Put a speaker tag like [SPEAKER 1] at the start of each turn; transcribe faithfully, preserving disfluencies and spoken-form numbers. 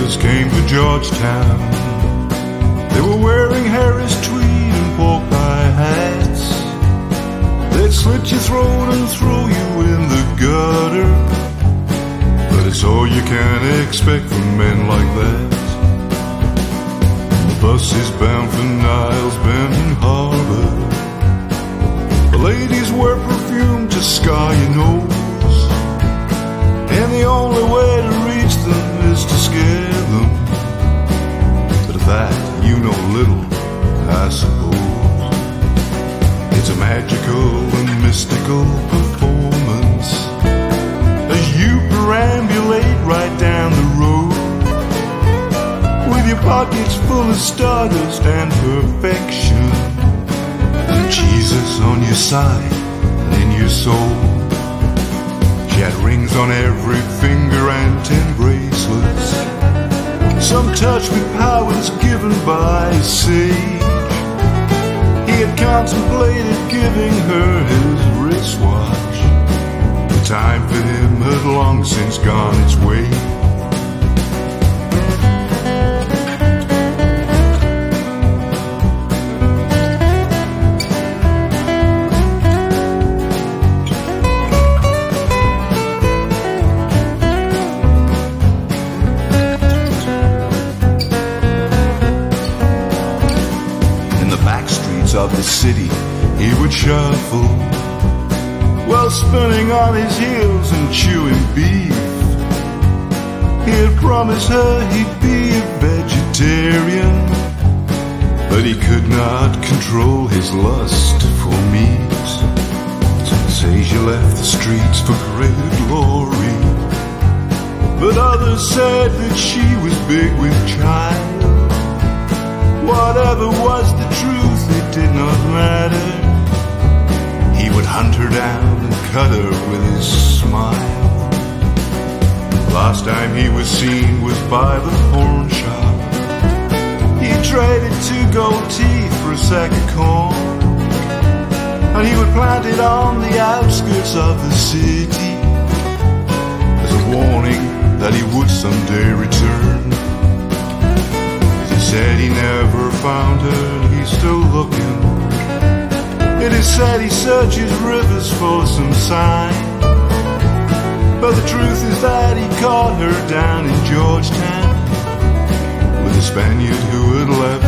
[SPEAKER 1] sailors came to Georgetown. They were wearing Harris tweed and pork pie hats. They'd slit your throat and throw you in the gutter, but it's all you can expect from men like that. The bus is bound for Niles Bend Harbor. The ladies wear perfume to scar your nose, and the only way to reach them is to scare them. But of that you know little, I suppose. It's a magical and mystical performance as you perambulate right down the road, with your pockets full of stardust and perfection, and Jesus on your side and in your soul. She had rings on every finger and ten bracelets, some touched with powers given by a sage. He had contemplated giving her his wristwatch. The time for him had long since gone its way. Of the city he would shuffle, while spinning on his heels and chewing beef. He had promised her he'd be a vegetarian, but he could not control his lust for meat. Some say she left the streets for greater glory, but others said that she was big with child. Whatever was the truth, it did not matter. He would hunt her down and cut her with his smile. Last time he was seen was by the pawn shop. He traded two gold teeth for a sack of corn, and he would plant it on the outskirts of the city as a warning that he would someday return. Said he never found her, he's still looking. It is said he searches rivers for some sign, but the truth is that he caught her down in Georgetown with a Spaniard who had left